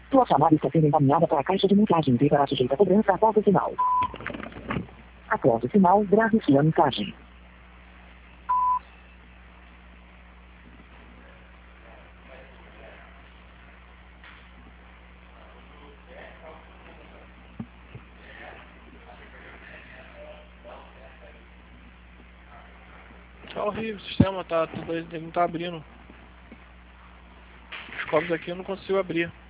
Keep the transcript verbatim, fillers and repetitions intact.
Sua chamada está sendo encaminhada para a caixa de mensagens e será sujeita a cobrança após o sinal. Após o sinal, grave sua mensagem. Tá horrível o sistema, tá, tudo, ele não tá abrindo. Os copos aqui eu não consigo abrir.